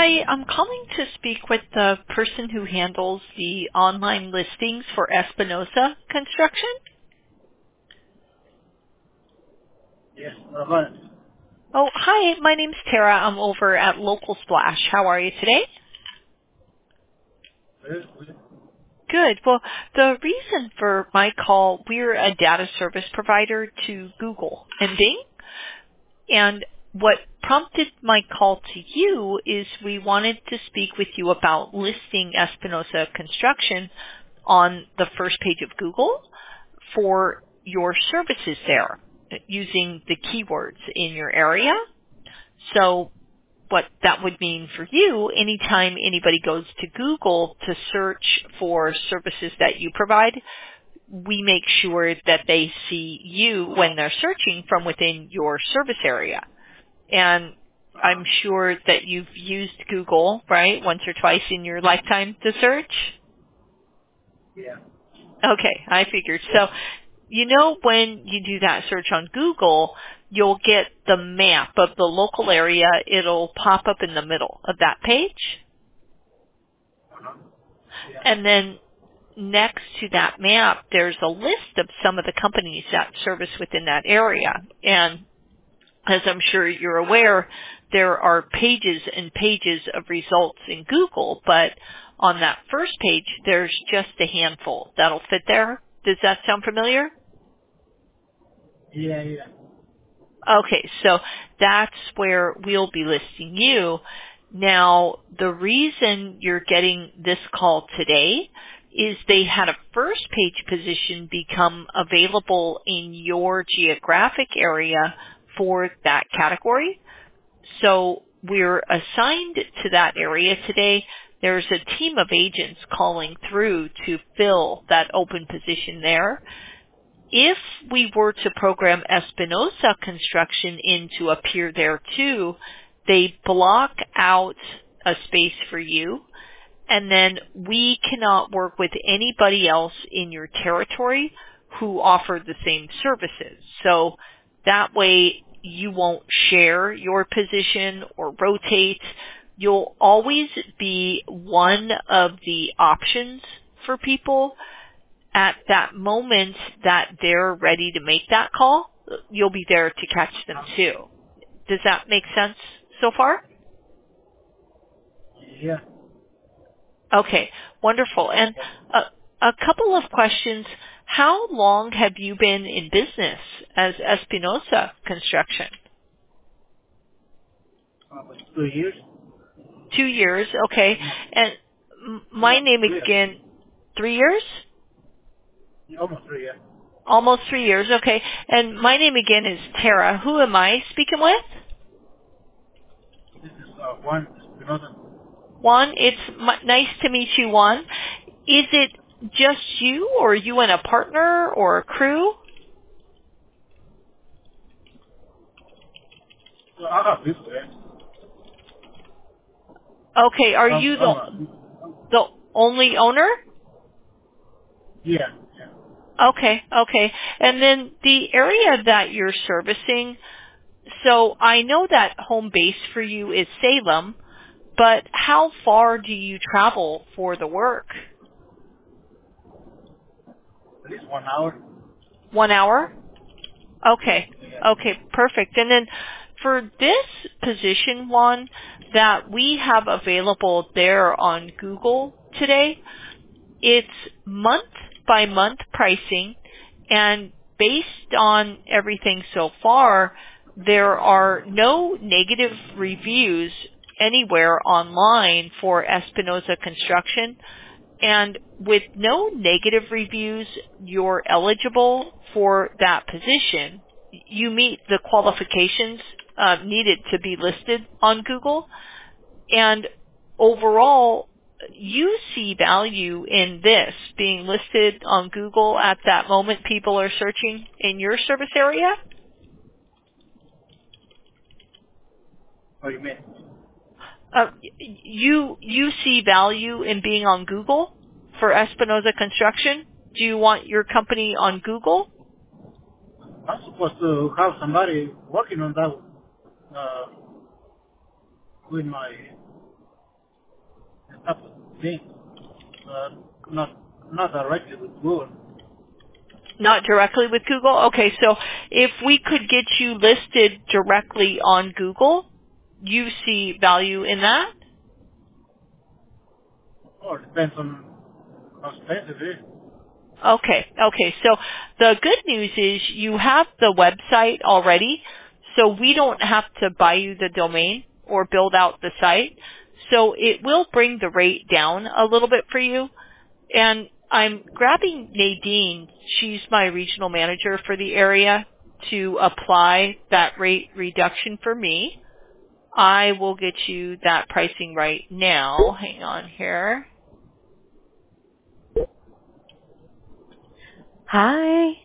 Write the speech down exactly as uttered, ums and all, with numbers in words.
Hi, I'm calling to speak with the person who handles the online listings for Espinosa Construction. Yes, what about it? Oh, hi, my name's Tara. I'm over at Local Splash. How are you today? Good, good. Good. Well, the reason for my call, we're a data service provider to Google and Bing. And what prompted my call to you is we wanted to speak with you about listing Espinosa Construction on the first page of Google for your services there using the keywords in your area. So what that would mean for you, anytime anybody goes to Google to search for services that you provide, we make sure that they see you when they're searching from within your service area. And I'm sure that you've used Google, right, once or twice in your lifetime to search? Yeah. Okay, I figured. So, you know, when you do that search on Google, you'll get the map of the local area. It'll pop up in the middle of that page. Uh-huh. Yeah. And then next to that map, there's a list of some of the companies that service within that area. And as I'm sure you're aware, there are pages and pages of results in Google, but on that first page, there's just a handful that'll fit there. Does that sound familiar? Yeah, yeah. Okay, so that's where we'll be listing you. Now, the reason you're getting this call today is they had a first page position become available in your geographic area for that category. So we're assigned to that area today. There's a team of agents calling through to fill that open position there. If we were to program Espinosa Construction in to appear there too, they block out a space for you, and then we cannot work with anybody else in your territory who offer the same services. So that way you won't share your position or rotate. You'll always be one of the options for people. At that moment that they're ready to make that call, you'll be there to catch them too. Does that make sense so far? Yeah. Okay, wonderful. And a, a couple of questions. How long have you been in business as Espinosa Construction? Uh, but two years? Two years, okay. No. And m- my Yeah, name three. again, three years? Yeah, almost three, yeah. Almost three years, okay. And my name again is Tara. Who am I speaking with? This is uh, one Spinoza. Juan, it's m- nice to meet you, Juan. Is it just you, or you and a partner or a crew? So I have people, yeah. Okay, are Um, you the um, uh, the only owner? yeah, yeah. Okay, okay. And then the area that you're servicing, so I know that home base for you is Salem, but how far do you travel for the work? At least one hour. One hour? Okay. Yeah. Okay, perfect. And then for this position one that we have available there on Google today, it's month by month pricing, and based on everything so far, there are no negative reviews anywhere online for Espinosa Construction. And with no negative reviews, you're eligible for that position. You meet the qualifications uh, needed to be listed on Google. And overall, you see value in this being listed on Google at that moment people are searching in your service area? What do you mean? Uh, you you see value in being on Google for Espinosa Construction? Do you want your company on Google? I'm supposed to have somebody working on that uh, with my type of thing. Uh, not not directly with Google. Not directly with Google? Okay, so if we could get you listed directly on Google, you see value in that? Or depends on how expensive it is. Okay, okay. So the good news is you have the website already, so we don't have to buy you the domain or build out the site. So it will bring the rate down a little bit for you. And I'm grabbing Nadine, she's my regional manager for the area, to apply that rate reduction for me. I will get you that pricing right now. Hang on here. Hi.